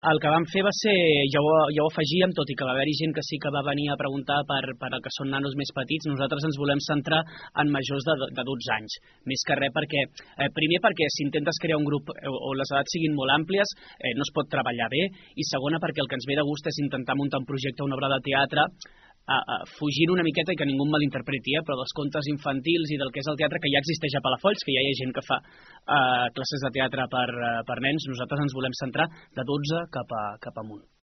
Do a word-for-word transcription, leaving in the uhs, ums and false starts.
El que vam fer va ser, ja ho, ja ho afegíem, tot i que va haver-hi gent que sí que va venir a preguntar per, per el que són nanos més petits, nosaltres ens volem centrar en majors de, de dotze anys. Més que res perquè, eh, primer perquè si intentes crear un grup on les edats siguin molt àmplies, eh, no es pot treballar bé, i segona perquè el que ens ve de gust és intentar muntar un projecte, una obra de teatre, a, a, fugint una miqueta i que ningú em malinterpreti, eh, però dels contes infantils i del que és el teatre que ja existeix a Palafolls, que ja hi ha gent que fa eh, classes de teatre per, eh, per nens. Nosaltres ens volem centrar de dotze cap, a, cap amunt.